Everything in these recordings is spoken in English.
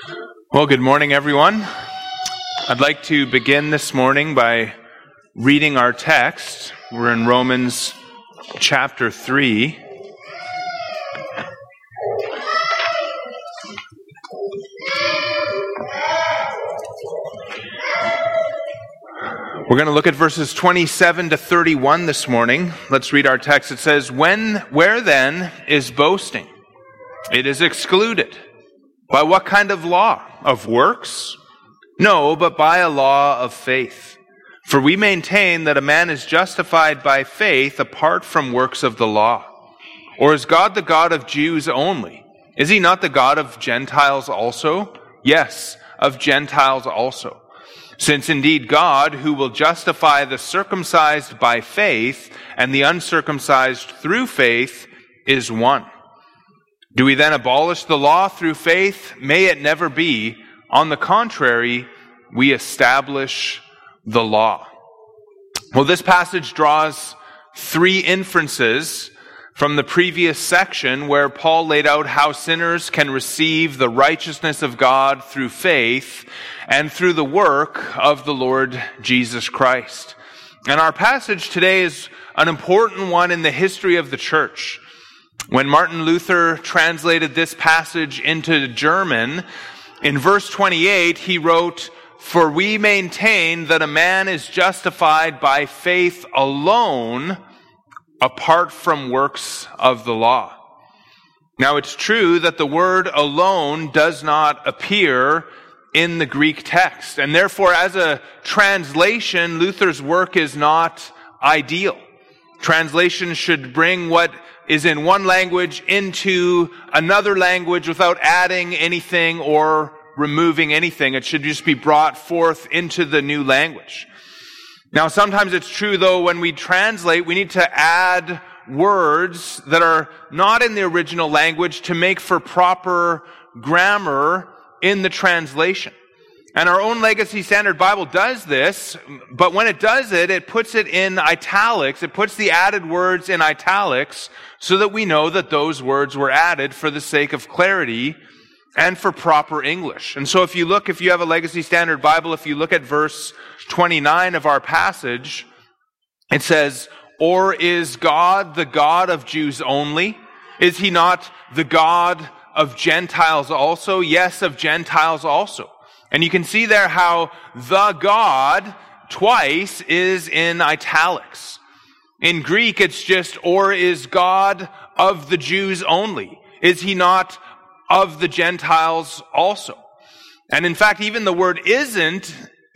Well, good morning, everyone. I'd like to begin this morning by reading our text. We're in Romans chapter 3. We're going to look at verses 27 to 31 this morning. Let's read our text. It says, Where then is boasting? It is excluded. By what kind of law? Of works? No, but by a law of faith. For we maintain that a man is justified by faith apart from works of the law. Or is God the God of Jews only? Is he not the God of Gentiles also? Yes, of Gentiles also. Since indeed God, who will justify the circumcised by faith and the uncircumcised through faith, is one. Do we then abolish the law through faith? May it never be. On the contrary, we establish the law. Well, this passage draws three inferences from the previous section where Paul laid out how sinners can receive the righteousness of God through faith and through the work of the Lord Jesus Christ. And our passage today is an important one in the history of the church. When Martin Luther translated this passage into German, in verse 28, he wrote, "For we maintain that a man is justified by faith alone, apart from works of the law." Now, it's true that the word alone does not appear in the Greek text, and therefore, as a translation, Luther's work is not ideal. Translation should bring what is in one language into another language without adding anything or removing anything. It should just be brought forth into the new language. Now, sometimes it's true, though, when we translate, we need to add words that are not in the original language to make for proper grammar in the translation. And our own Legacy Standard Bible does this, but when it does it, it puts it in italics. It puts the added words in italics so that we know that those words were added for the sake of clarity and for proper English. And so if you have a Legacy Standard Bible, if you look at verse 29 of our passage, it says, "Or is God the God of Jews only? Is he not the God of Gentiles also? Yes, of Gentiles also." And you can see there how the God twice is in italics. In Greek, it's just, "Or is God of the Jews only? Is he not of the Gentiles also?" And in fact, even the word isn't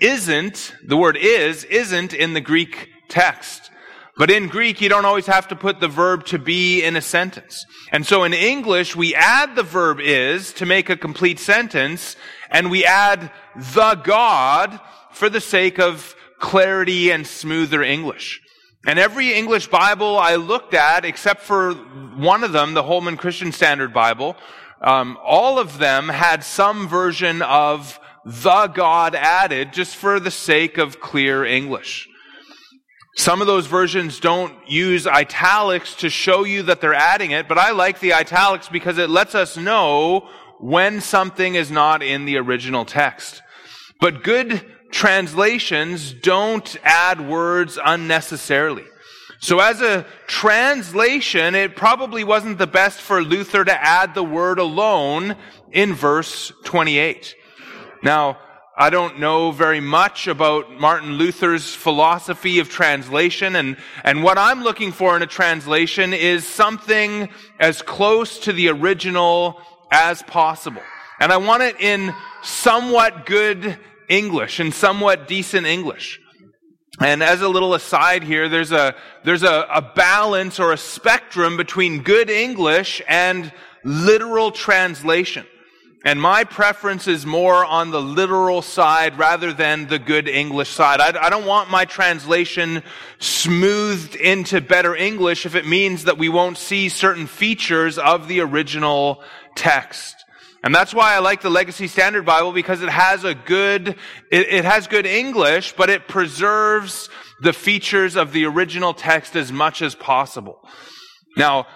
in the Greek text. But in Greek, you don't always have to put the verb to be in a sentence. And so in English, we add the verb is to make a complete sentence, and we add the God for the sake of clarity and smoother English. And every English Bible I looked at, except for one of them, the Holman Christian Standard Bible, all of them had some version of the God added just for the sake of clear English. Some of those versions don't use italics to show you that they're adding it, but I like the italics because it lets us know when something is not in the original text. But good translations don't add words unnecessarily. So as a translation, it probably wasn't the best for Luther to add the word alone in verse 28. Now, I don't know very much about Martin Luther's philosophy of translation, and what I'm looking for in a translation is something as close to the original as possible. And I want it in somewhat good English, in somewhat decent English. And as a little aside here, there's a balance or a spectrum between good English and literal translation. And my preference is more on the literal side rather than the good English side. I don't want my translation smoothed into better English if it means that we won't see certain features of the original text. And that's why I like the Legacy Standard Bible, because it has good English, but it preserves the features of the original text as much as possible. Now,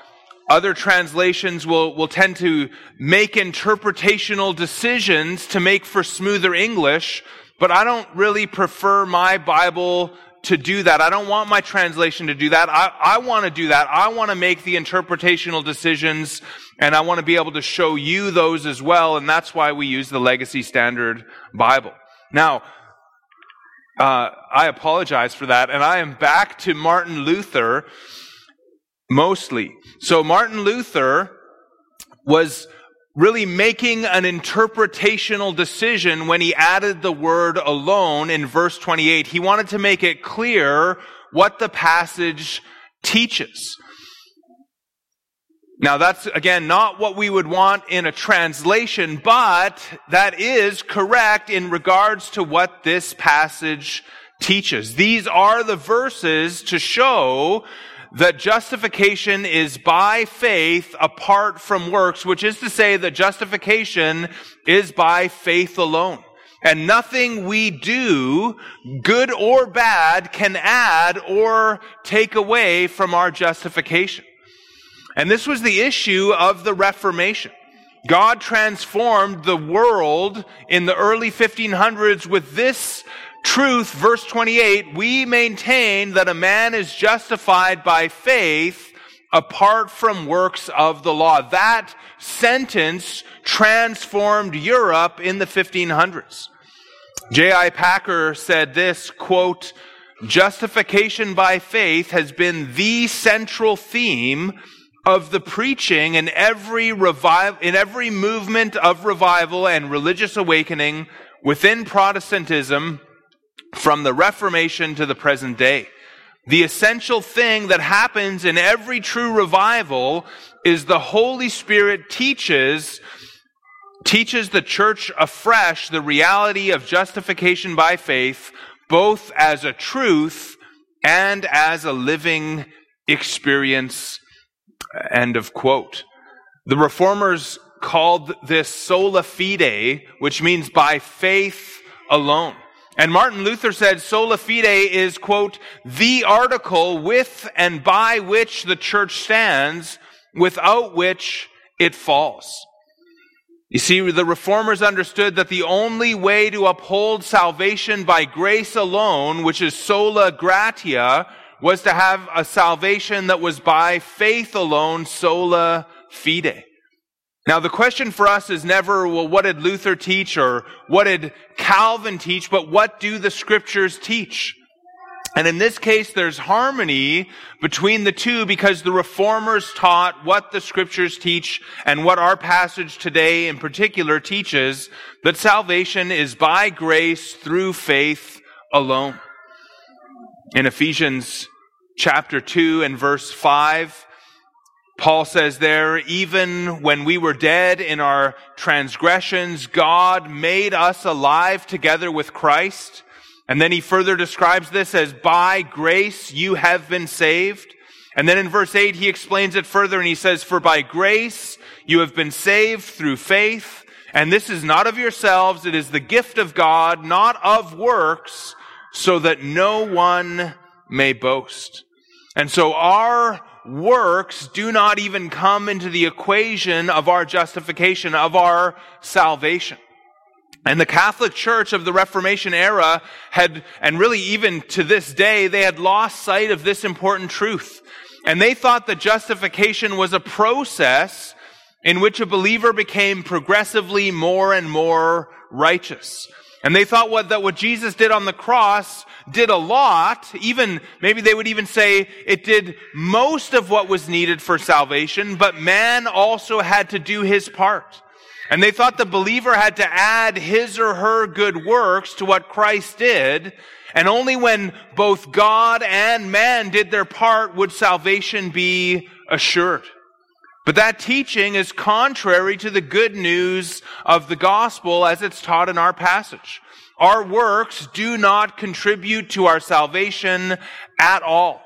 Other translations will tend to make interpretational decisions to make for smoother English, but I don't really prefer my Bible to do that. I don't want my translation to do that. I want to do that. I want to make the interpretational decisions, and I want to be able to show you those as well, and that's why we use the Legacy Standard Bible. Now, I apologize for that, and I am back to Martin Luther mostly. So Martin Luther was really making an interpretational decision when he added the word alone in verse 28. He wanted to make it clear what the passage teaches. Now that's, again, not what we would want in a translation, but that is correct in regards to what this passage teaches. These are the verses to show that justification is by faith apart from works, which is to say that justification is by faith alone. And nothing we do, good or bad, can add or take away from our justification. And this was the issue of the Reformation. God transformed the world in the early 1500s with this truth, verse 28, we maintain that a man is justified by faith apart from works of the law. That sentence transformed Europe in the 1500s. J.I. Packer said this, quote, "Justification by faith has been the central theme of the preaching in every movement of revival and religious awakening within Protestantism from the Reformation to the present day. The essential thing that happens in every true revival is the Holy Spirit teaches the church afresh the reality of justification by faith, both as a truth and as a living experience." End of quote. The Reformers called this sola fide, which means by faith alone. And Martin Luther said sola fide is, quote, "the article with and by which the church stands, without which it falls." You see, the Reformers understood that the only way to uphold salvation by grace alone, which is sola gratia, was to have a salvation that was by faith alone, sola fide. Now, the question for us is never, well, what did Luther teach or what did Calvin teach, but what do the Scriptures teach? And in this case, there's harmony between the two because the Reformers taught what the Scriptures teach and what our passage today in particular teaches, that salvation is by grace through faith alone. In Ephesians chapter 2 and verse 5, Paul says there, "Even when we were dead in our transgressions, God made us alive together with Christ." And then he further describes this as, "By grace you have been saved." And then in verse 8 he explains it further and he says, "For by grace you have been saved through faith, and this is not of yourselves, it is the gift of God, not of works, so that no one may boast." And so our works do not even come into the equation of our justification, of our salvation. And the Catholic Church of the Reformation era had, and really even to this day, they had lost sight of this important truth. And they thought that justification was a process in which a believer became progressively more and more righteous. And they thought that what Jesus did on the cross did a lot, even, maybe they would even say it did most of what was needed for salvation, but man also had to do his part. And they thought the believer had to add his or her good works to what Christ did, and only when both God and man did their part would salvation be assured. But that teaching is contrary to the good news of the gospel as it's taught in our passage. Our works do not contribute to our salvation at all.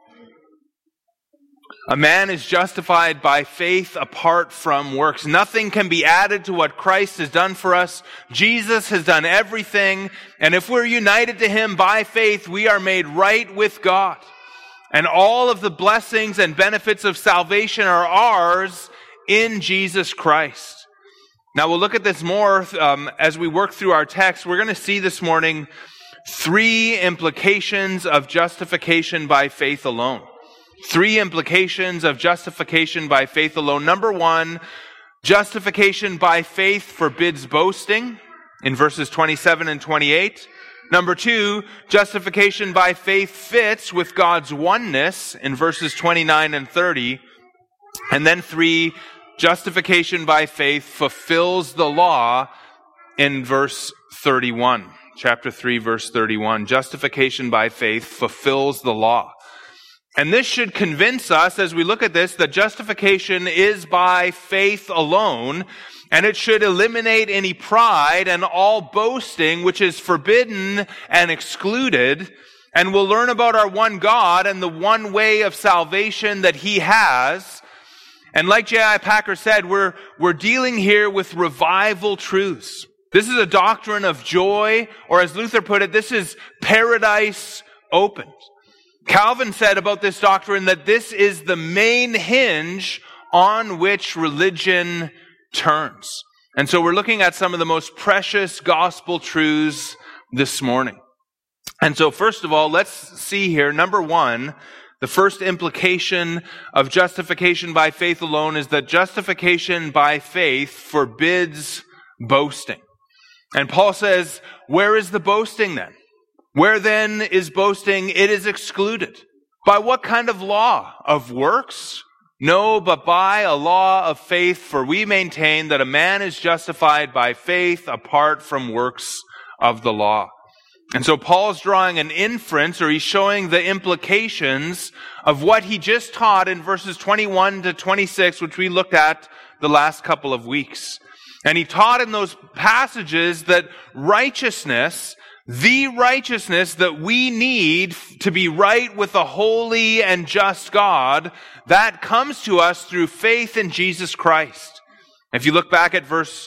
A man is justified by faith apart from works. Nothing can be added to what Christ has done for us. Jesus has done everything, and if we're united to him by faith, we are made right with God. And all of the blessings and benefits of salvation are ours in Jesus Christ. Now we'll look at this more as we work through our text. We're going to see this morning 3 implications of justification by faith alone. 3 implications of justification by faith alone. Number 1, justification by faith forbids boasting in verses 27 and 28. Number 2, justification by faith fits with God's oneness in verses 29 and 30. And then 3, justification by faith fulfills the law in verse 31. Chapter 3, verse 31. Justification by faith fulfills the law. And this should convince us as we look at this that justification is by faith alone, and it should eliminate any pride and all boasting which is forbidden and excluded. And we'll learn about our one God and the one way of salvation that He has. And like J.I. Packer said, we're dealing here with revival truths. This is a doctrine of joy, or as Luther put it, this is paradise opened. Calvin said about this doctrine that this is the main hinge on which religion turns. And so we're looking at some of the most precious gospel truths this morning. And so first of all, let's see here, number 1, the first implication of justification by faith alone is that justification by faith forbids boasting. And Paul says, where is the boasting then? Where then is boasting? It is excluded. By what kind of law? Of works? No, but by a law of faith, for we maintain that a man is justified by faith apart from works of the law. And so Paul's drawing an inference, or he's showing the implications of what he just taught in verses 21 to 26, which we looked at the last couple of weeks. And he taught in those passages that righteousness, the righteousness that we need to be right with a holy and just God, that comes to us through faith in Jesus Christ. If you look back at verse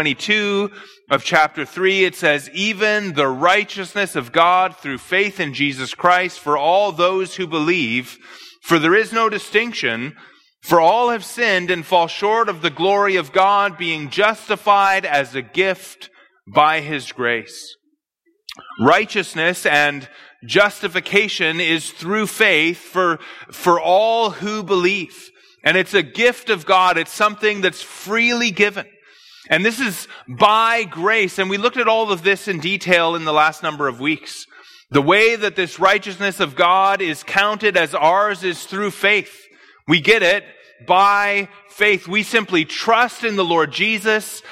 22 of chapter 3, it says, even the righteousness of God through faith in Jesus Christ for all those who believe, for there is no distinction, for all have sinned and fall short of the glory of God, being justified as a gift by His grace. Righteousness and justification is through faith for all who believe. And it's a gift of God. It's something that's freely given. And this is by grace. And we looked at all of this in detail in the last number of weeks. The way that this righteousness of God is counted as ours is through faith. We get it by faith. We simply trust in the Lord Jesus,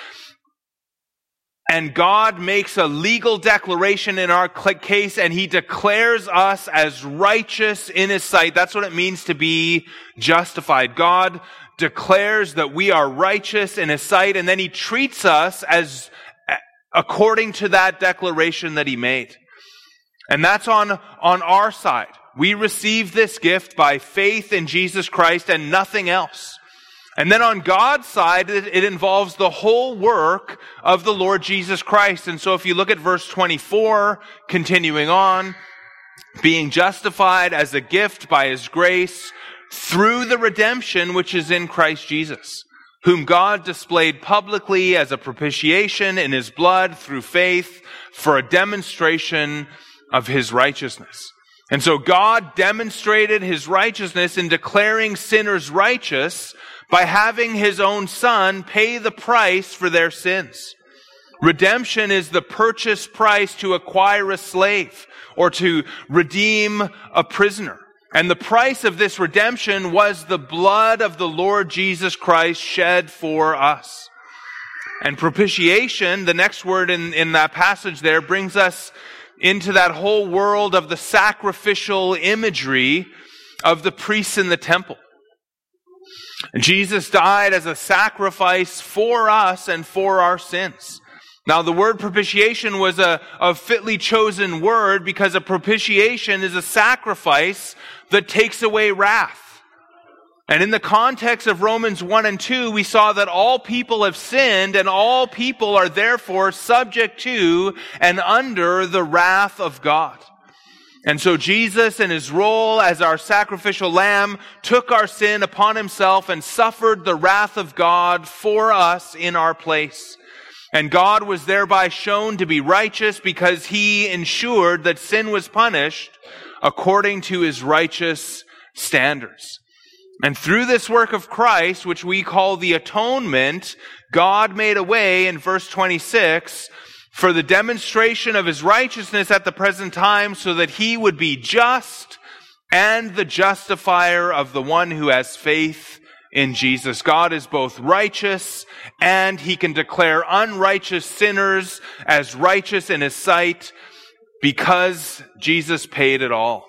and God makes a legal declaration in our case, and He declares us as righteous in His sight. That's what it means to be justified. God declares that we are righteous in His sight, and then He treats us as according to that declaration that He made. And that's on our side. We receive this gift by faith in Jesus Christ and nothing else. And then on God's side, it involves the whole work of the Lord Jesus Christ. And so if you look at verse 24, continuing on, being justified as a gift by His grace through the redemption which is in Christ Jesus, whom God displayed publicly as a propitiation in His blood through faith for a demonstration of His righteousness. And so God demonstrated His righteousness in declaring sinners righteous by having His own Son pay the price for their sins. Redemption is the purchase price to acquire a slave or to redeem a prisoner. And the price of this redemption was the blood of the Lord Jesus Christ shed for us. And propitiation, the next word in that passage there, brings us into that whole world of the sacrificial imagery of the priests in the temple. Jesus died as a sacrifice for us and for our sins. Now, the word propitiation was a fitly chosen word because a propitiation is a sacrifice that takes away wrath. And in the context of Romans 1 and 2, we saw that all people have sinned and all people are therefore subject to and under the wrath of God. And so Jesus, in his role as our sacrificial lamb, took our sin upon himself and suffered the wrath of God for us in our place. And God was thereby shown to be righteous because he ensured that sin was punished according to his righteous standards. And through this work of Christ, which we call the atonement, God made a way in verse 26 for the demonstration of his righteousness at the present time, so that he would be just and the justifier of the one who has faith in Jesus. God is both righteous and he can declare unrighteous sinners as righteous in his sight because Jesus paid it all.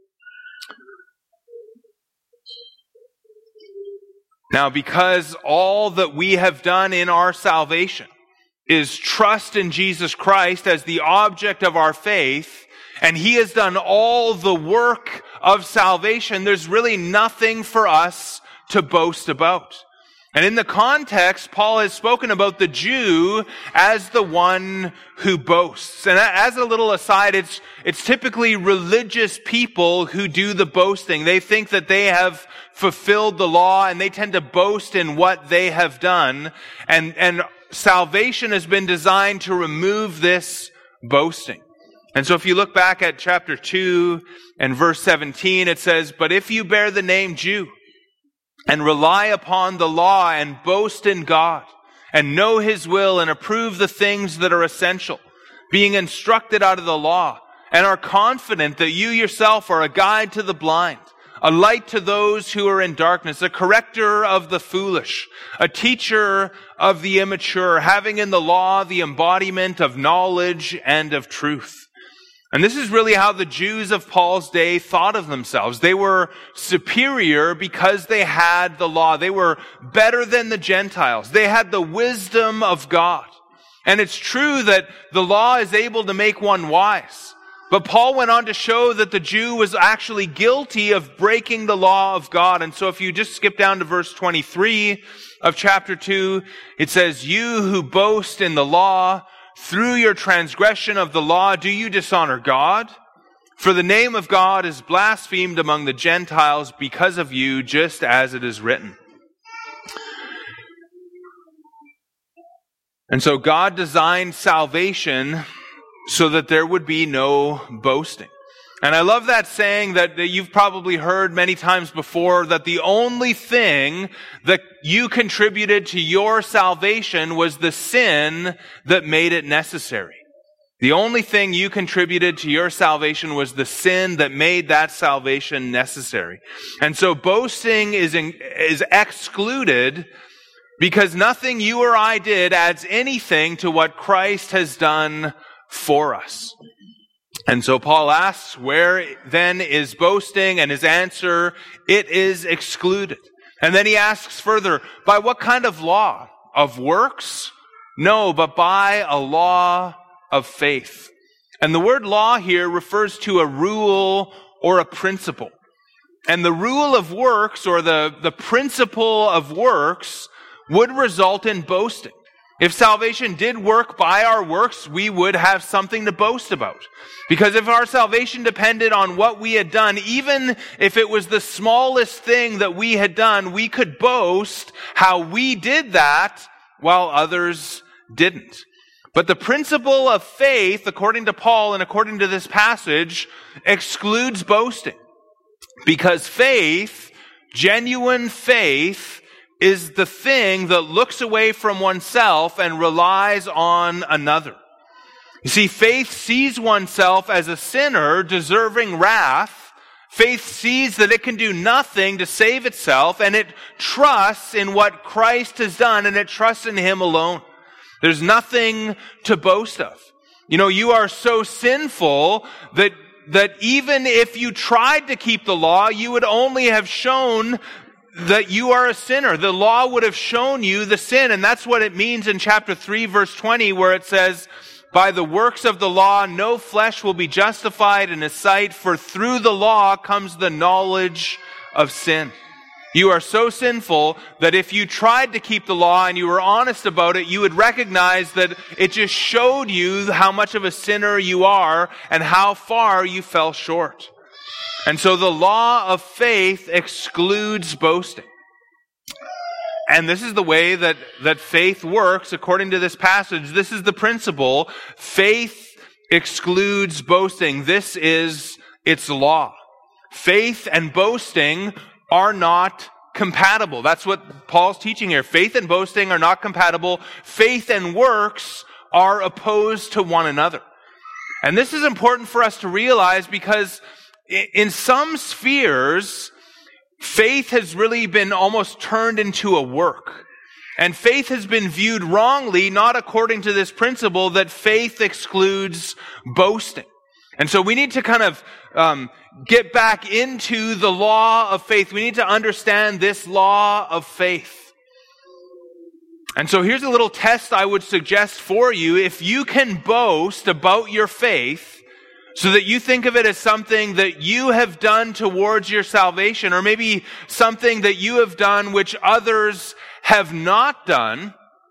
Now, because all that we have done in our salvation is trust in Jesus Christ as the object of our faith, and he has done all the work of salvation, there's really nothing for us to boast about. And in the context, Paul has spoken about the Jew as the one who boasts. And as a little aside, it's typically religious people who do the boasting. They think that they have fulfilled the law, and they tend to boast in what they have done. And salvation has been designed to remove this boasting. And so if you look back at chapter 2 and verse 17, it says, "But if you bear the name Jew, and rely upon the law and boast in God, and know his will and approve the things that are essential, being instructed out of the law, and are confident that you yourself are a guide to the blind, a light to those who are in darkness, a corrector of the foolish, a teacher of the immature, having in the law the embodiment of knowledge and of truth." And this is really how the Jews of Paul's day thought of themselves. They were superior because they had the law. They were better than the Gentiles. They had the wisdom of God. And it's true that the law is able to make one wise. But Paul went on to show that the Jew was actually guilty of breaking the law of God. And so if you just skip down to verse 23 of chapter 2, it says, "You who boast in the law, through your transgression of the law, do you dishonor God? For the name of God is blasphemed among the Gentiles because of you, just as it is written." And so God designed salvation so that there would be no boasting. And I love that saying that you've probably heard many times before, that the only thing that you contributed to your salvation was the sin that made it necessary. The only thing you contributed to your salvation was the sin that made that salvation necessary. And so boasting is excluded because nothing you or I did adds anything to what Christ has done for us. And so Paul asks, where then is boasting? And his answer, it is excluded. And then he asks further, by what kind of law? Of works? No, but by a law of faith. And the word law here refers to a rule or a principle. And the rule of works, or the principle of works, would result in boasting. If salvation did work by our works, we would have something to boast about. Because if our salvation depended on what we had done, even if it was the smallest thing that we had done, we could boast how we did that while others didn't. But the principle of faith, according to Paul and according to this passage, excludes boasting. Because faith, genuine faith, is the thing that looks away from oneself and relies on another. You see, faith sees oneself as a sinner deserving wrath. Faith sees that it can do nothing to save itself, and it trusts in what Christ has done, and it trusts in him alone. There's nothing to boast of. You know, you are so sinful that even if you tried to keep the law, you would only have shown that you are a sinner. The law would have shown you the sin. And that's what it means in chapter 3, verse 20, where it says, "By the works of the law, no flesh will be justified in his sight, for through the law comes the knowledge of sin." You are so sinful that if you tried to keep the law and you were honest about it, you would recognize that it just showed you how much of a sinner you are and how far you fell short. And so the law of faith excludes boasting. And this is the way that faith works according to this passage. This is the principle. Faith excludes boasting. This is its law. Faith and boasting are not compatible. That's what Paul's teaching here. Faith and boasting are not compatible. Faith and works are opposed to one another. And this is important for us to realize because in some spheres, faith has really been almost turned into a work. And faith has been viewed wrongly, not according to this principle that faith excludes boasting. And so we need to kind of get back into the law of faith. We need to understand this law of faith. And so here's a little test I would suggest for you. If you can boast about your faith so that you think of it as something that you have done towards your salvation, or maybe something that you have done which others have not done,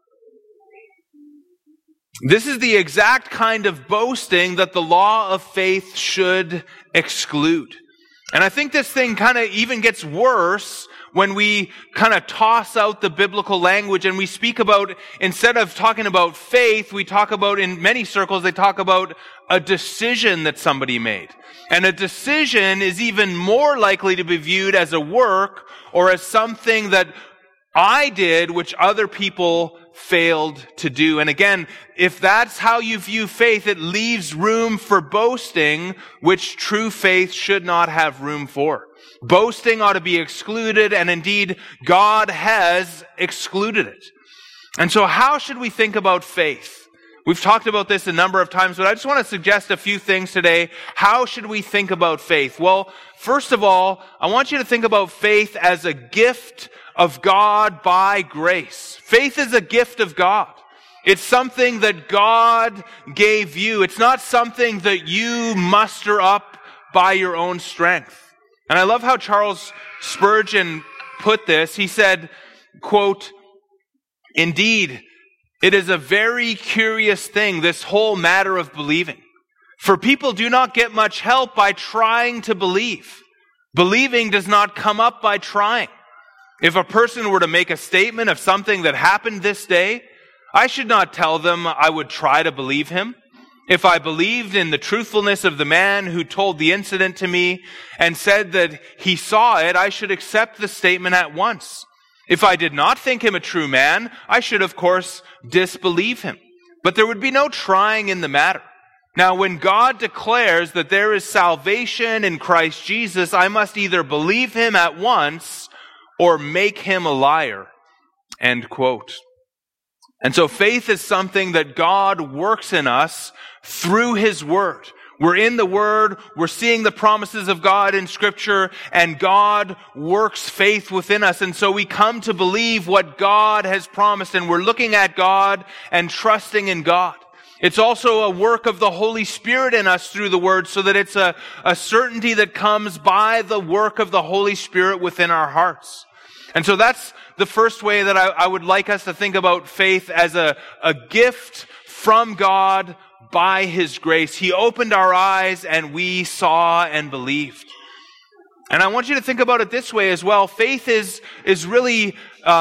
this is the exact kind of boasting that the law of faith should exclude. And I think this thing kind of even gets worse when we kind of toss out the biblical language and we speak about, instead of talking about faith, we talk about, in many circles, they talk about a decision that somebody made. And a decision is even more likely to be viewed as a work or as something that I did which other people failed to do. And again, if that's how you view faith, it leaves room for boasting, which true faith should not have room for. Boasting ought to be excluded, and indeed, God has excluded it. And so how should we think about faith? We've talked about this a number of times, but I just want to suggest a few things today. How should we think about faith? Well, first of all, I want you to think about faith as a gift of God by grace. Faith is a gift of God. It's something that God gave you. It's not something that you muster up by your own strength. And I love how Charles Spurgeon put this. He said, quote, "Indeed, it is a very curious thing, this whole matter of believing. For people do not get much help by trying to believe. Believing does not come up by trying. If a person were to make a statement of something that happened this day, I should not tell them I would try to believe him. If I believed in the truthfulness of the man who told the incident to me and said that he saw it, I should accept the statement at once. If I did not think him a true man, I should, of course, disbelieve him. But there would be no trying in the matter. Now, when God declares that there is salvation in Christ Jesus, I must either believe him at once or make him a liar." End quote. And so faith is something that God works in us through his word. We're in the word, we're seeing the promises of God in Scripture, and God works faith within us. And so we come to believe what God has promised, and we're looking at God and trusting in God. It's also a work of the Holy Spirit in us through the word, so that it's a certainty that comes by the work of the Holy Spirit within our hearts. And so that's the first way that I would like us to think about faith, as a gift from God by his grace. He opened our eyes and we saw and believed. And I want you to think about it this way as well. Faith is really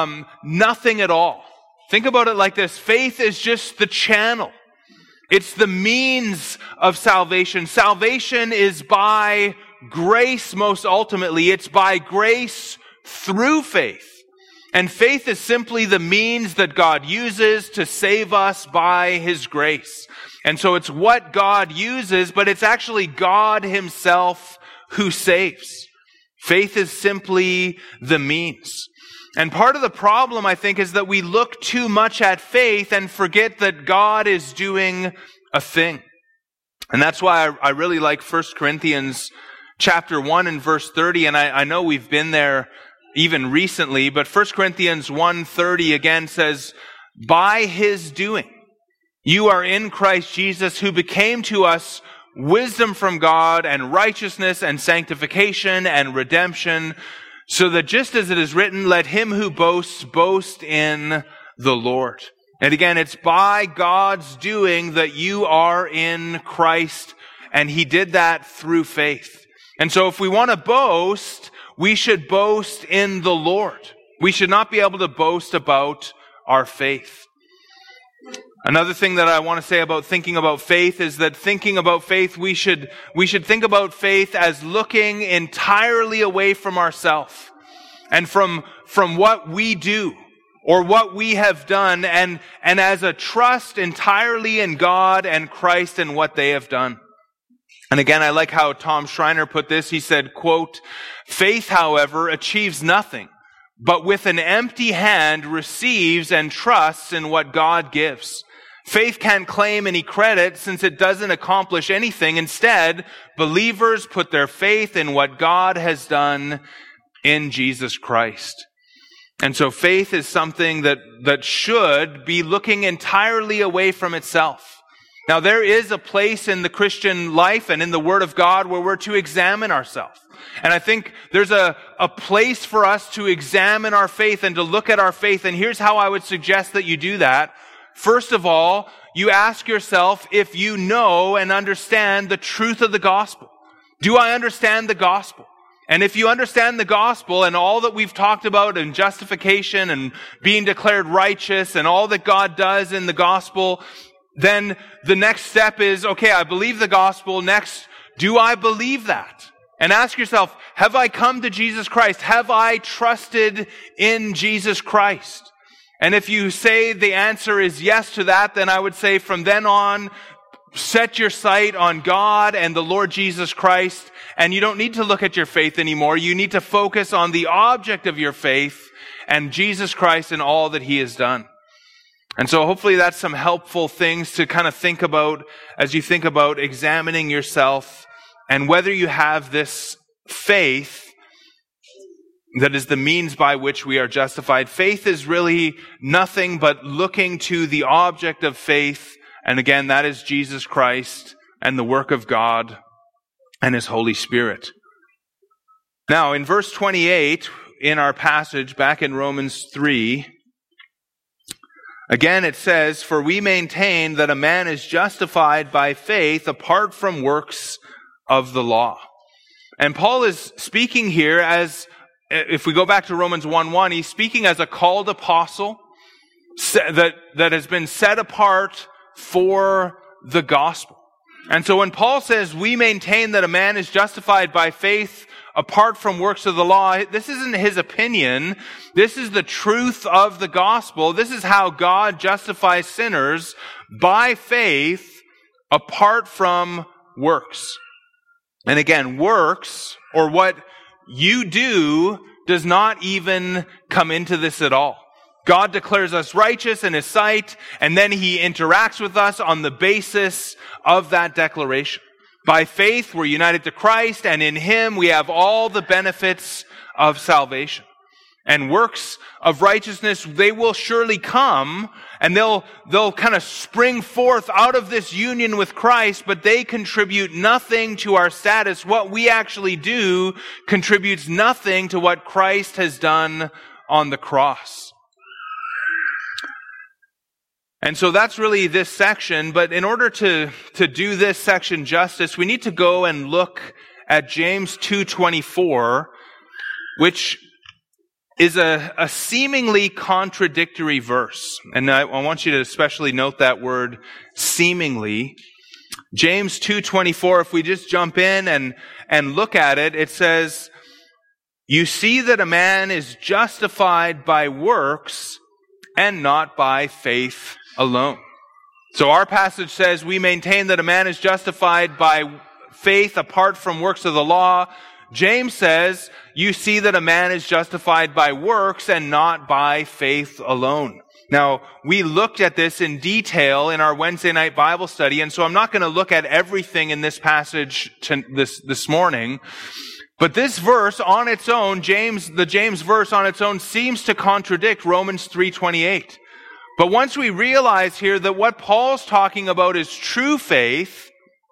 nothing at all. Think about it like this. Faith is just the channel. It's the means of salvation. Salvation is by grace most ultimately. It's by grace through faith. And faith is simply the means that God uses to save us by his grace. And so it's what God uses, but it's actually God himself who saves. Faith is simply the means. And part of the problem, I think, is that we look too much at faith and forget that God is doing a thing. And that's why I really like 1 Corinthians chapter 1 and verse 30. And I know we've been there even recently, but 1 Corinthians 1:30 again says, "By his doing, you are in Christ Jesus, who became to us wisdom from God and righteousness and sanctification and redemption, So that just as it is written, let him who boasts boast in the Lord. And again, it's by God's doing that you are in Christ, and he did that through faith. And so if we want to boast, we should boast in the Lord. We should not be able to boast about our faith. Another thing that I want to say about thinking about faith is that thinking about faith, we should think about faith as looking entirely away from ourselves and from what we do or what we have done, and as a trust entirely in God and Christ and what they have done. And again, I like how Tom Schreiner put this. He said, quote, faith, however, achieves nothing, but with an empty hand receives and trusts in what God gives. Faith can't claim any credit since it doesn't accomplish anything. Instead, believers put their faith in what God has done in Jesus Christ. And so faith is something that should be looking entirely away from itself. Now, there is a place in the Christian life and in the Word of God where we're to examine ourselves. And I think there's a place for us to examine our faith and to look at our faith. And here's how I would suggest that you do that. First of all, you ask yourself if you know and understand the truth of the gospel. Do I understand the gospel? And if you understand the gospel and all that we've talked about in justification and being declared righteous and all that God does in the gospel, then the next step is, okay, I believe the gospel. Next, do I believe that? And ask yourself, have I come to Jesus Christ? Have I trusted in Jesus Christ? And if you say the answer is yes to that, then I would say from then on, set your sight on God and the Lord Jesus Christ, and you don't need to look at your faith anymore. You need to focus on the object of your faith and Jesus Christ and all that he has done. And so hopefully that's some helpful things to kind of think about as you think about examining yourself and whether you have this faith that is the means by which we are justified. Faith is really nothing but looking to the object of faith. And again, that is Jesus Christ and the work of God and his Holy Spirit. Now, in verse 28, in our passage back in Romans 3, again it says, for we maintain that a man is justified by faith apart from works of the law. And Paul is speaking here as, if we go back to Romans 1:1, he's speaking as a called apostle that has been set apart for the gospel. And so when Paul says we maintain that a man is justified by faith apart from works of the law, this isn't his opinion. This is the truth of the gospel. This is how God justifies sinners by faith apart from works. And again, works, or what you do, does not even come into this at all. God declares us righteous in his sight, and then he interacts with us on the basis of that declaration. By faith, we're united to Christ, and in him we have all the benefits of salvation. And works of righteousness, they will surely come, and they'll kind of spring forth out of this union with Christ, but they contribute nothing to our status. What we actually do contributes nothing to what Christ has done on the cross. And so that's really this section, but in order to do this section justice, we need to go and look at James 2:24, which is a seemingly contradictory verse. And I want you to especially note that word seemingly. James 2:24, if we just jump in and look at it, it says, you see that a man is justified by works and not by faith alone. So our passage says we maintain that a man is justified by faith apart from works of the law. James says you see that a man is justified by works and not by faith alone. Now, we looked at this in detail in our Wednesday night Bible study, and so I'm not going to look at everything in this passage this morning. But this verse on its own, the James verse on its own, seems to contradict Romans 3:28. But once we realize here that what Paul's talking about is true faith,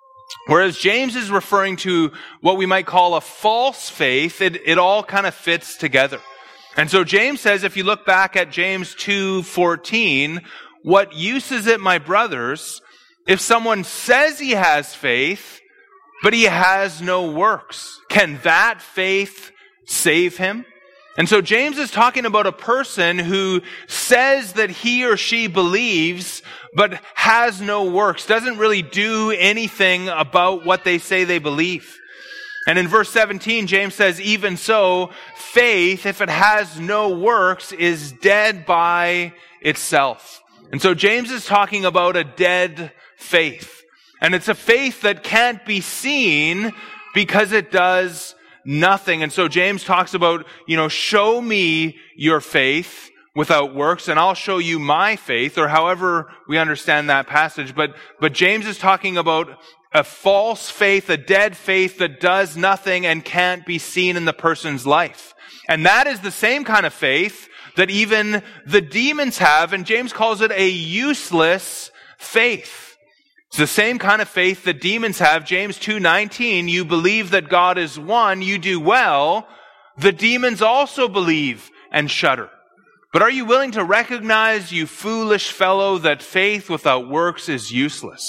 Whereas James is referring to what we might call a false faith. It all kind of fits together. And so James says, if you look back at James 2:14, what use is it, my brothers, if someone says he has faith, but he has no works? Can that faith save him? And so James is talking about a person who says that he or she believes, but has no works, doesn't really do anything about what they say they believe. And in verse 17, James says, even so, faith, if it has no works, is dead by itself. And so James is talking about a dead faith. And it's a faith that can't be seen because it does nothing. And so James talks about, show me your faith without works, and I'll show you my faith, or however we understand that passage. But James is talking about a false faith, a dead faith that does nothing and can't be seen in the person's life. And that is the same kind of faith that even the demons have, and James calls it a useless faith. It's the same kind of faith that demons have. James 2:19, you believe that God is one, you do well. The demons also believe and shudder. But are you willing to recognize, you foolish fellow, that faith without works is useless?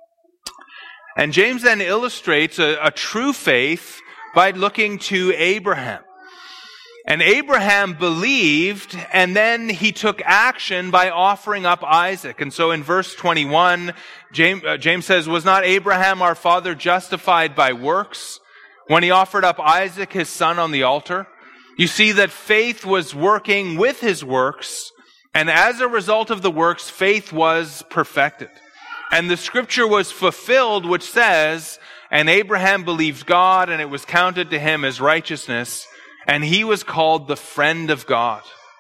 And James then illustrates a true faith by looking to Abraham. And Abraham believed, and then he took action by offering up Isaac. And so in verse 21, James says, was not Abraham our father justified by works when he offered up Isaac his son on the altar? You see that faith was working with his works, and as a result of the works, faith was perfected. And the scripture was fulfilled, which says, and Abraham believed God, and it was counted to him as righteousness, and he was called the friend of God.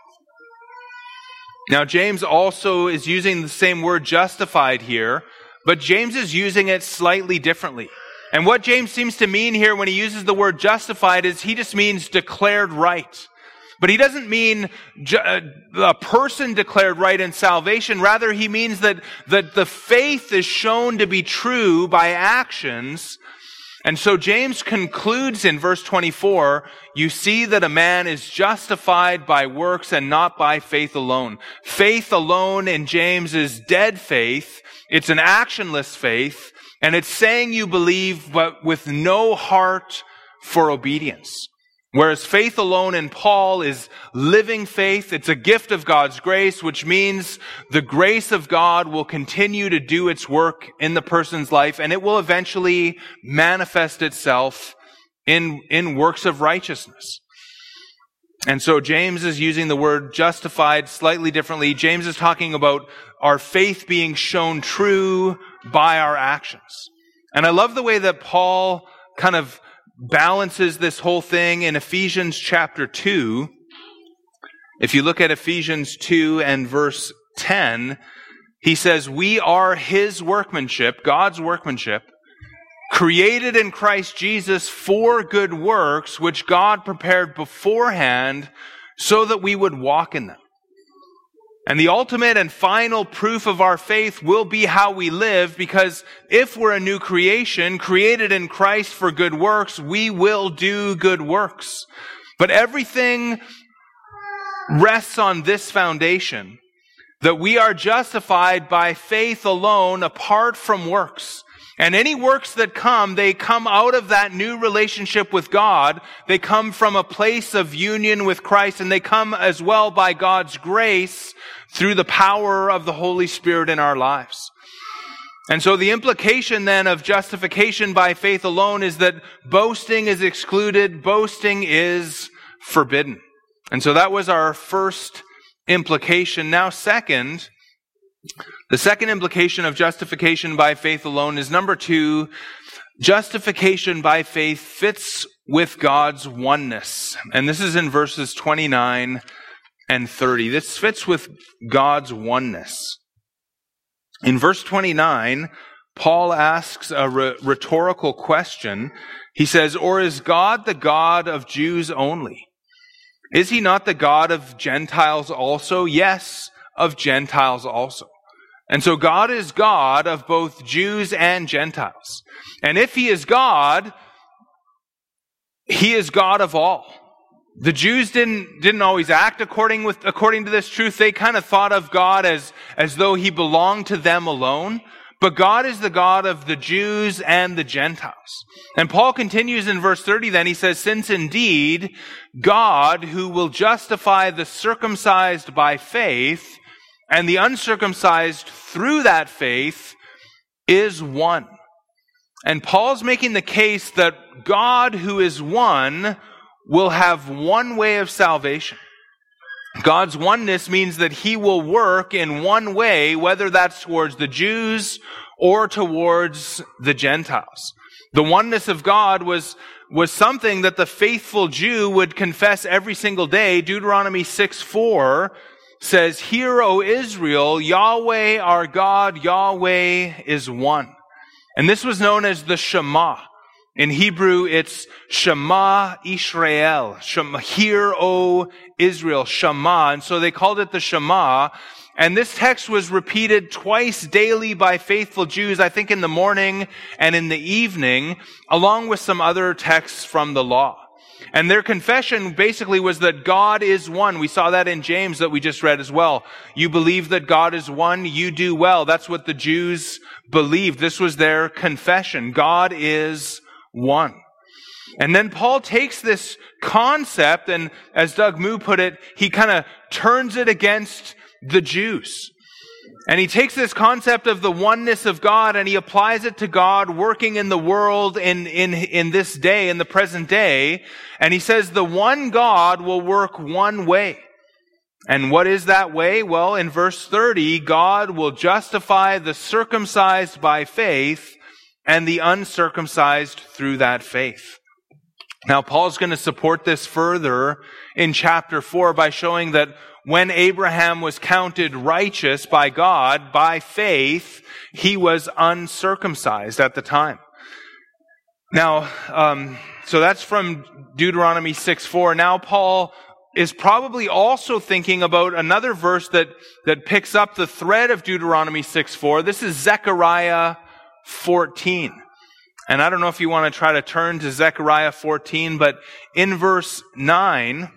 Now, James also is using the same word justified here, but James is using it slightly differently. And what James seems to mean here when he uses the word justified is he just means declared right. But he doesn't mean a person declared right in salvation. Rather, he means that the faith is shown to be true by actions. And so James concludes in verse 24, you see that a man is justified by works and not by faith alone. Faith alone in James is dead faith. It's an actionless faith. And it's saying you believe, but with no heart for obedience. Whereas faith alone in Paul is living faith. It's a gift of God's grace, which means the grace of God will continue to do its work in the person's life, and it will eventually manifest itself in works of righteousness. And so James is using the word justified slightly differently. James is talking about our faith being shown true by our actions. And I love the way that Paul kind of balances this whole thing in Ephesians chapter 2. If you look at Ephesians 2 and verse 10, he says, we are his workmanship, God's workmanship, created in Christ Jesus for good works, which God prepared beforehand so that we would walk in them. And the ultimate and final proof of our faith will be how we live, because if we're a new creation, created in Christ for good works, we will do good works. But everything rests on this foundation, that we are justified by faith alone, apart from works. And any works that come, they come out of that new relationship with God. They come from a place of union with Christ, and they come as well by God's grace through the power of the Holy Spirit in our lives. And so the implication then of justification by faith alone is that boasting is excluded, boasting is forbidden. And so that was our first implication. Now, the second implication of justification by faith alone is number 2, justification by faith fits with God's oneness. And this is in verses 29 and 30. This fits with God's oneness. In verse 29, Paul asks a rhetorical question. He says, or is God the God of Jews only? Is he not the God of Gentiles also? Yes, of Gentiles also. And so God is God of both Jews and Gentiles. And if he is God of all. The Jews didn't always act according to this truth. They kind of thought of God as though he belonged to them alone. But God is the God of the Jews and the Gentiles. And Paul continues in verse 30 then, he says, since indeed God, who will justify the circumcised by faith and the uncircumcised through that faith, is one. And Paul's making the case that God, who is one, will have one way of salvation. God's oneness means that he will work in one way, whether that's towards the Jews or towards the Gentiles. The oneness of God was something that the faithful Jew would confess every single day. Deuteronomy 6:4 says, "Hear, O Israel, Yahweh our God, Yahweh is one." And this was known as the Shema. In Hebrew, it's Shema Israel. Hear, O Israel, Shema. And so they called it the Shema. And this text was repeated twice daily by faithful Jews, I think in the morning and in the evening, along with some other texts from the law. And their confession basically was that God is one. We saw that in James that we just read as well. You believe that God is one, you do well. That's what the Jews believed. This was their confession. God is one. And then Paul takes this concept, and as Doug Moo put it, he kind of turns it against the Jews. And he takes this concept of the oneness of God and he applies it to God working in the world in this day, in the present day. And he says the one God will work one way. And what is that way? Well, in verse 30, God will justify the circumcised by faith and the uncircumcised through that faith. Now, Paul's going to support this further in chapter 4 by showing that when Abraham was counted righteous by God, by faith, he was uncircumcised at the time. Now, so that's from Deuteronomy 6:4. Now, Paul is probably also thinking about another verse that picks up the thread of Deuteronomy 6:4. This is Zechariah 14. And I don't know if you want to try to turn to Zechariah 14, but in verse 9,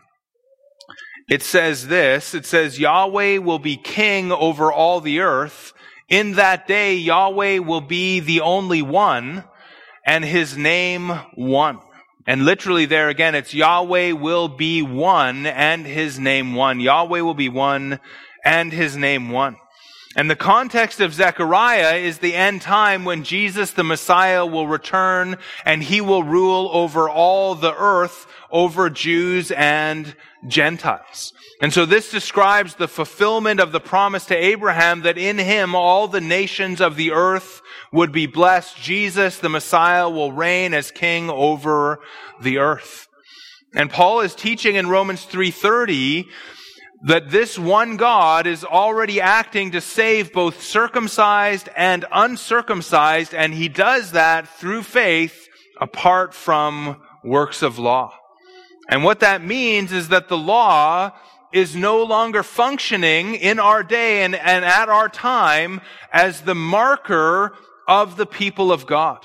it says this. It says, Yahweh will be king over all the earth. In that day, Yahweh will be the only one, and his name one. And literally there again, it's Yahweh will be one, and his name one. Yahweh will be one, and his name one. And the context of Zechariah is the end time when Jesus, the Messiah, will return and he will rule over all the earth, over Jews and Gentiles. And so this describes the fulfillment of the promise to Abraham that in him all the nations of the earth would be blessed. Jesus, the Messiah, will reign as king over the earth. And Paul is teaching in Romans 3:30 that this one God is already acting to save both circumcised and uncircumcised, and he does that through faith apart from works of law. And what that means is that the law is no longer functioning in our day and at our time as the marker of the people of God.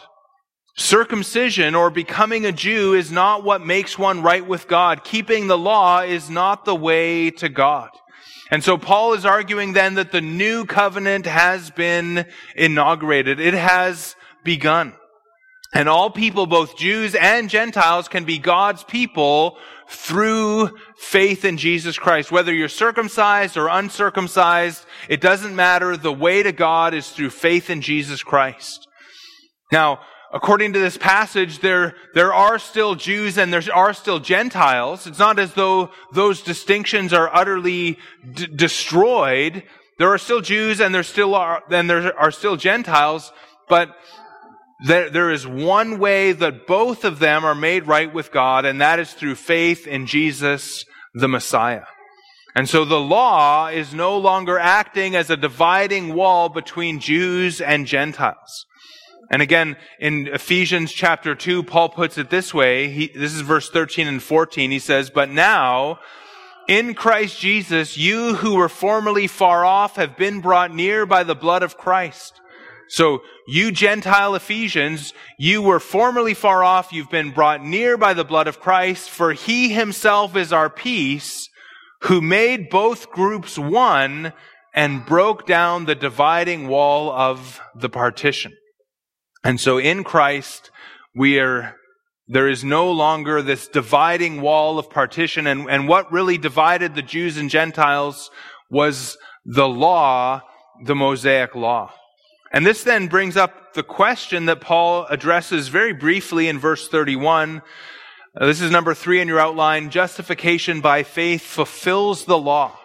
Circumcision or becoming a Jew is not what makes one right with God. Keeping the law is not the way to God. And so Paul is arguing then that the new covenant has been inaugurated. It has begun. And all people, both Jews and Gentiles, can be God's people through faith in Jesus Christ. Whether you're circumcised or uncircumcised, it doesn't matter. The way to God is through faith in Jesus Christ. Now, according to this passage, there are still Jews and there are still Gentiles. It's not as though those distinctions are utterly destroyed. There are still Jews and there are still Gentiles, but there is one way that both of them are made right with God, and that is through faith in Jesus, the Messiah. And so the law is no longer acting as a dividing wall between Jews and Gentiles. And again, in Ephesians chapter 2, Paul puts it this way. This is verse 13 and 14. He says, But now, in Christ Jesus, you who were formerly far off have been brought near by the blood of Christ. So you Gentile Ephesians, you were formerly far off, you've been brought near by the blood of Christ, for he himself is our peace, who made both groups one and broke down the dividing wall of the partition. And so in Christ, there is no longer this dividing wall of partition. And what really divided the Jews and Gentiles was the law, the Mosaic law. And this then brings up the question that Paul addresses very briefly in verse 31. This is number 3 in your outline. Justification by faith fulfills the law.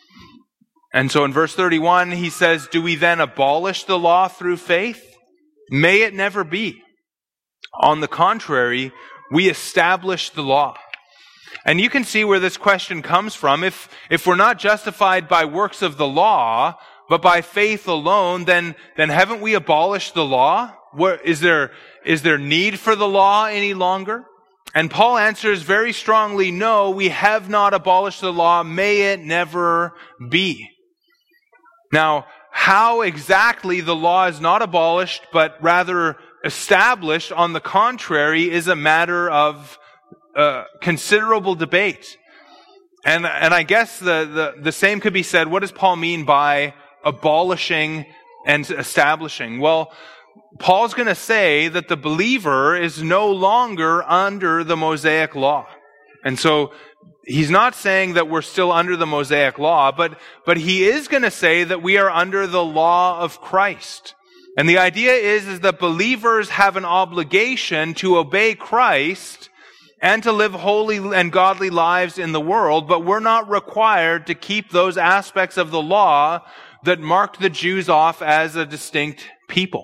And so in verse 31, he says, do we then abolish the law through faith? May it never be. On the contrary, we establish the law. And you can see where this question comes from. If we're not justified by works of the law, but by faith alone, then haven't we abolished the law? Is there need for the law any longer? And Paul answers very strongly, no, we have not abolished the law. May it never be. Now, how exactly the law is not abolished, but rather established, on the contrary, is a matter of considerable debate. And I guess the same could be said. What does Paul mean by abolishing and establishing? Well, Paul's going to say that the believer is no longer under the Mosaic law. And so he's not saying that we're still under the Mosaic law, but he is going to say that we are under the law of Christ. And the idea is that believers have an obligation to obey Christ and to live holy and godly lives in the world, but we're not required to keep those aspects of the law that marked the Jews off as a distinct people.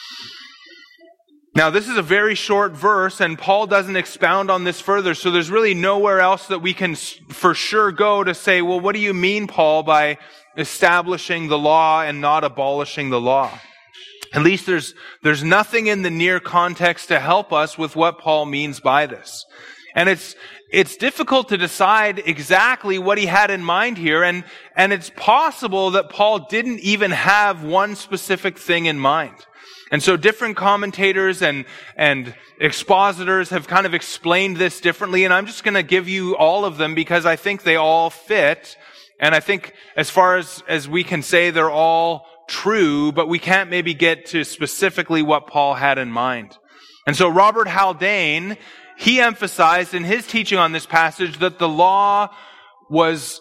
Now, this is a very short verse, and Paul doesn't expound on this further, so there's really nowhere else that we can for sure go to say, well, what do you mean, Paul, by establishing the law and not abolishing the law? At least there's nothing in the near context to help us with what Paul means by this. And it's difficult to decide exactly what he had in mind here, and it's possible that Paul didn't even have one specific thing in mind. And so different commentators and expositors have kind of explained this differently, and I'm just going to give you all of them because I think they all fit, and I think as far as we can say, they're all true, but we can't maybe get to specifically what Paul had in mind. And so Robert Haldane, he emphasized in his teaching on this passage that the law was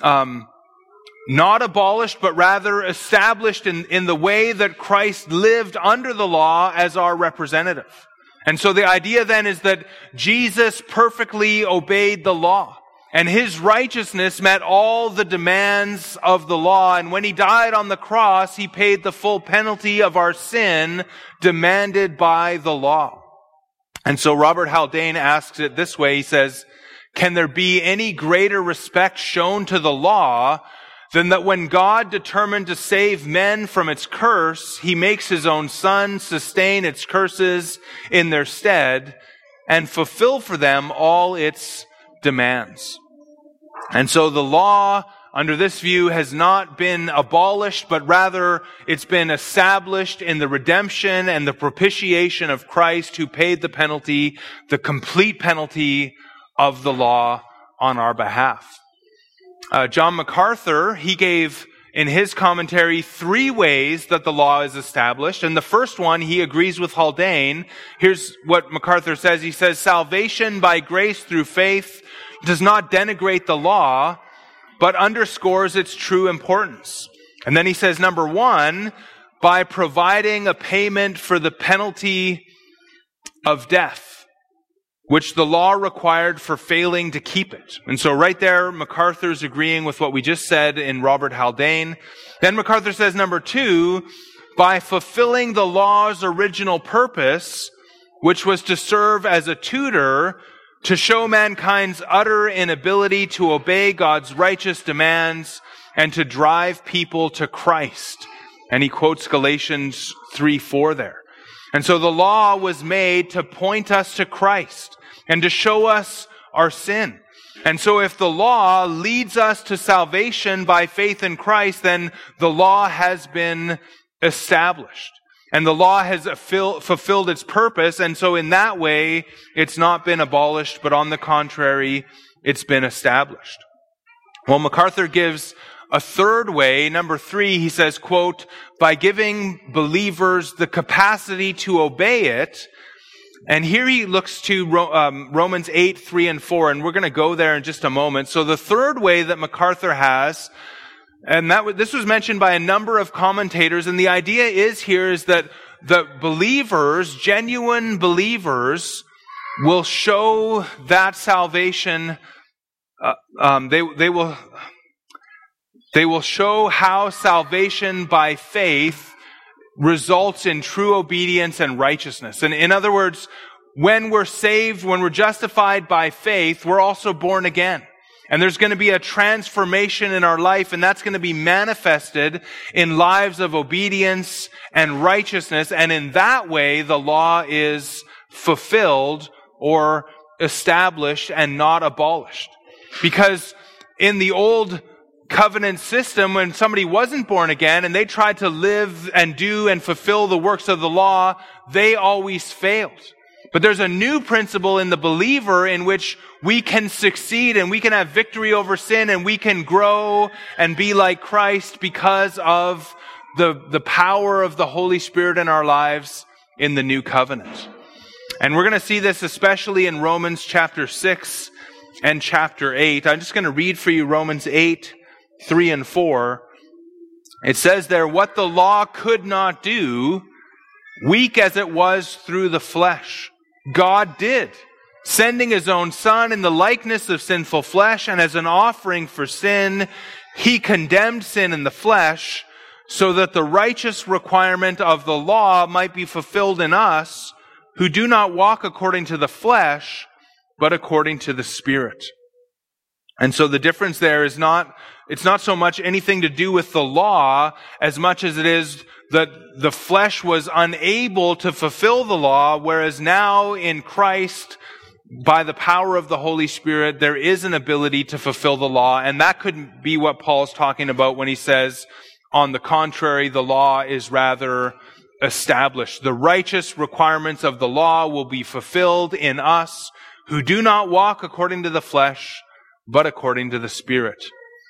not abolished, but rather established in the way that Christ lived under the law as our representative. And so the idea then is that Jesus perfectly obeyed the law, and his righteousness met all the demands of the law. And when he died on the cross, he paid the full penalty of our sin demanded by the law. And so Robert Haldane asks it this way. He says, can there be any greater respect shown to the law than that when God determined to save men from its curse, he makes his own Son sustain its curses in their stead and fulfill for them all its demands? And so the law, under this view, has not been abolished, but rather it's been established in the redemption and the propitiation of Christ, who paid the penalty, the complete penalty of the law on our behalf. John MacArthur, he gave in his commentary 3 ways that the law is established. And the first one, he agrees with Haldane. Here's what MacArthur says. He says, salvation by grace through faith does not denigrate the law, but underscores its true importance. And then he says, number 1, by providing a payment for the penalty of death, which the law required for failing to keep it. And so right there, MacArthur's agreeing with what we just said in Robert Haldane. Then MacArthur says, number 2, by fulfilling the law's original purpose, which was to serve as a tutor to show mankind's utter inability to obey God's righteous demands and to drive people to Christ. And he quotes Galatians 3:4 there. And so the law was made to point us to Christ and to show us our sin. And so if the law leads us to salvation by faith in Christ, then the law has been established. And the law has fulfilled its purpose. And so in that way, it's not been abolished, but on the contrary, it's been established. Well, MacArthur gives a third way. Number 3, he says, quote, by giving believers the capacity to obey it. And here he looks to Romans 8, 3 and 4, and we're going to go there in just a moment. So the third way that MacArthur has, and this was mentioned by a number of commentators, and the idea is that the believers, genuine believers, will show that salvation. They will show how salvation by faith results in true obedience and righteousness. And in other words, when we're saved, when we're justified by faith, we're also born again. And there's going to be a transformation in our life, and that's going to be manifested in lives of obedience and righteousness. And in that way, the law is fulfilled or established and not abolished. Because in the old covenant system, when somebody wasn't born again and they tried to live and do and fulfill the works of the law, they always failed. But there's a new principle in the believer in which we can succeed and we can have victory over sin and we can grow and be like Christ because of the power of the Holy Spirit in our lives in the new covenant. And we're going to see this especially in Romans chapter 6 and chapter 8. I'm just going to read for you Romans 8, 3 and 4. It says there, what the law could not do, weak as it was through the flesh, God did, sending his own Son in the likeness of sinful flesh, and as an offering for sin, he condemned sin in the flesh, so that the righteous requirement of the law might be fulfilled in us, who do not walk according to the flesh, but according to the Spirit. And so the difference there is it's not so much anything to do with the law as much as it is that the flesh was unable to fulfill the law, whereas now in Christ, by the power of the Holy Spirit, there is an ability to fulfill the law. And that could be what Paul's talking about when he says, on the contrary, the law is rather established. The righteous requirements of the law will be fulfilled in us who do not walk according to the flesh, but according to the Spirit.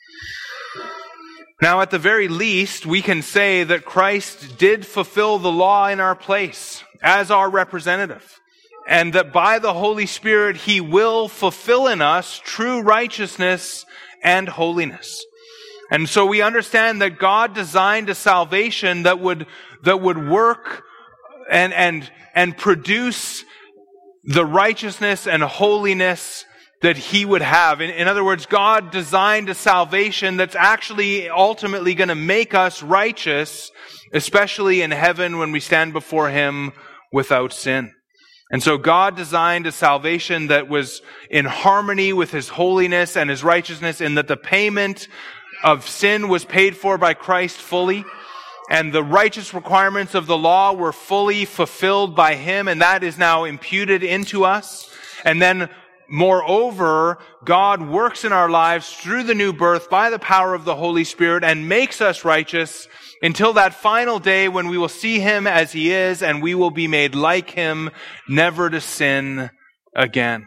Now, at the very least, we can say that Christ did fulfill the law in our place as our representative, and that by the Holy Spirit, he will fulfill in us true righteousness and holiness. And so we understand that God designed a salvation that would work and produce the righteousness and holiness that he would have. In other words, God designed a salvation that's actually ultimately going to make us righteous, especially in heaven when we stand before him without sin. And so God designed a salvation that was in harmony with his holiness and his righteousness, in that the payment of sin was paid for by Christ fully, and the righteous requirements of the law were fully fulfilled by him, and that is now imputed into us. And then moreover, God works in our lives through the new birth by the power of the Holy Spirit and makes us righteous until that final day when we will see him as he is and we will be made like him, never to sin again.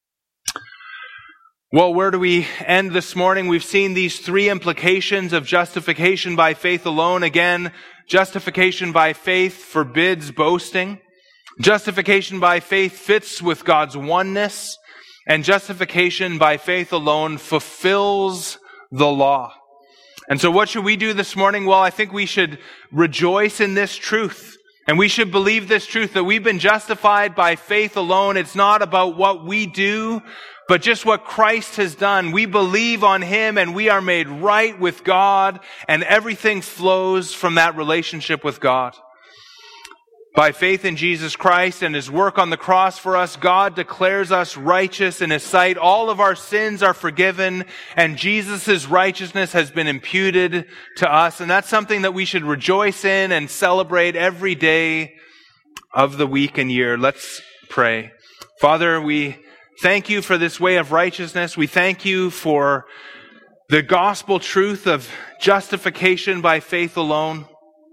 Well, where do we end this morning? We've seen these three implications of justification by faith alone. Again, justification by faith forbids boasting. Justification by faith fits with God's oneness. And justification by faith alone fulfills the law. And so what should we do this morning? Well, I think we should rejoice in this truth. And we should believe this truth that we've been justified by faith alone. It's not about what we do, but just what Christ has done. We believe on him and we are made right with God, and everything flows from that relationship with God. By faith in Jesus Christ and his work on the cross for us, God declares us righteous in his sight. All of our sins are forgiven, and Jesus' righteousness has been imputed to us. And that's something that we should rejoice in and celebrate every day of the week and year. Let's pray. Father, we Thank you for this way of righteousness. We thank you for the gospel truth of justification by faith alone.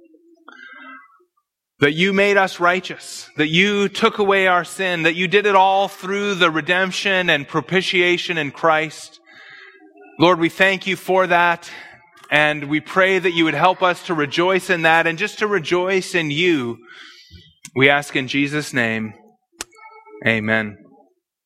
That you made us righteous, that you took away our sin, that you did it all through the redemption and propitiation in Christ. Lord, we thank you for that, and we pray that you would help us to rejoice in that and just to rejoice in you. We ask in Jesus' name, amen.